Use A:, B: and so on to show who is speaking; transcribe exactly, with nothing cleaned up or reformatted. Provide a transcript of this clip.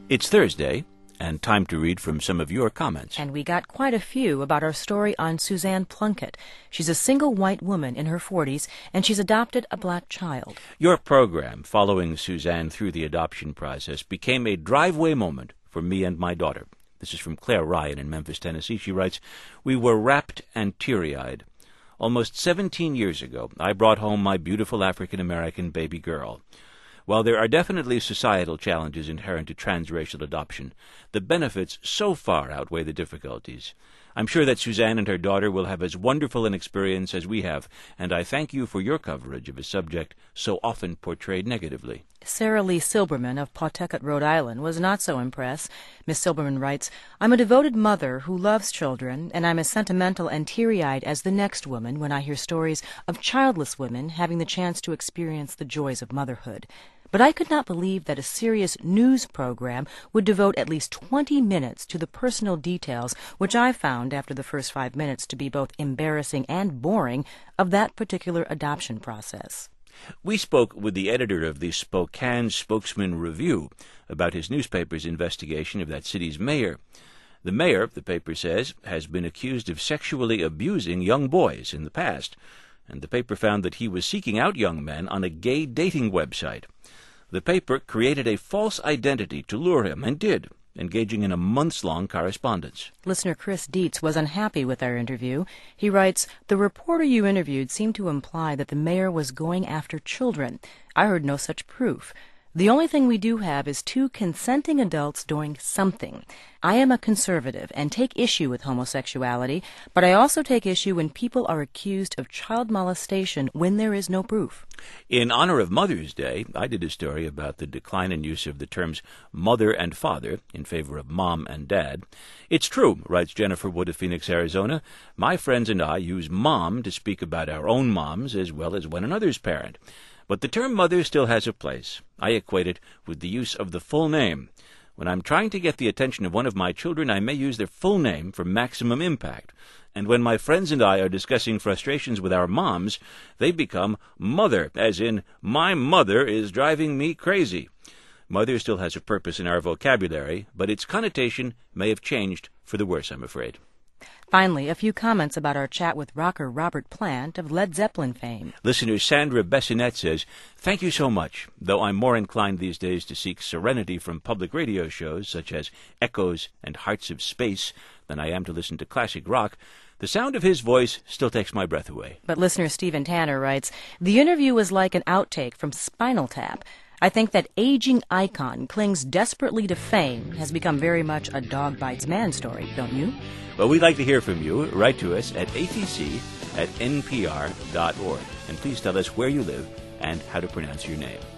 A: It's Thursday, and time to read from some of your comments.
B: And we got quite a few about our story on Suzanne Plunkett. She's a single white woman in her forties, and she's adopted a black child.
A: Your program, following Suzanne through the adoption process, became a driveway moment for me and my daughter. This is from Claire Ryan in Memphis, Tennessee. She writes, "We were rapt and teary-eyed. Almost seventeen years ago, I brought home my beautiful African-American baby girl. While there are definitely societal challenges inherent to transracial adoption, the benefits so far outweigh the difficulties. I'm sure that Suzanne and her daughter will have as wonderful an experience as we have, and I thank you for your coverage of a subject so often portrayed negatively."
B: Sarah Lee Silberman of Pawtucket, Rhode Island, was not so impressed. Miss Silberman writes, "I'm a devoted mother who loves children, and I'm as sentimental and teary-eyed as the next woman when I hear stories of childless women having the chance to experience the joys of motherhood. But I could not believe that a serious news program would devote at least twenty minutes to the personal details, which I found after the first five minutes to be both embarrassing and boring, of that particular adoption process."
A: We spoke with the editor of the Spokane Spokesman Review about his newspaper's investigation of that city's mayor. The mayor, the paper says, has been accused of sexually abusing young boys in the past, and the paper found that he was seeking out young men on a gay dating website. The paper created a false identity to lure him, and did, engaging in a months-long correspondence.
B: Listener Chris Dietz was unhappy with our interview. He writes, "The reporter you interviewed seemed to imply that the mayor was going after children. I heard no such proof. The only thing we do have is two consenting adults doing something. I am a conservative and take issue with homosexuality, but I also take issue when people are accused of child molestation when there is no proof."
A: In honor of Mother's Day, I did a story about the decline in use of the terms mother and father in favor of mom and dad. "It's true," writes Jennifer Wood of Phoenix, Arizona. "My friends and I use mom to speak about our own moms as well as one another's parent. But the term mother still has a place. I equate it with the use of the full name. When I'm trying to get the attention of one of my children, I may use their full name for maximum impact. And when my friends and I are discussing frustrations with our moms, they become mother, as in, my mother is driving me crazy. Mother still has a purpose in our vocabulary, but its connotation may have changed for the worse, I'm afraid."
B: Finally, a few comments about our chat with rocker Robert Plant of Led Zeppelin fame.
A: Listener Sandra Bessonette says, "Thank you so much. Though I'm more inclined these days to seek serenity from public radio shows such as Echoes and Hearts of Space than I am to listen to classic rock, the sound of his voice still takes my breath away."
B: But listener Stephen Tanner writes, "The interview was like an outtake from Spinal Tap. I think that aging icon clings desperately to fame has become very much a dog bites man story, don't you?"
A: Well, we'd like to hear from you. Write to us at a t c at n p r dot org. And please tell us where you live and how to pronounce your name.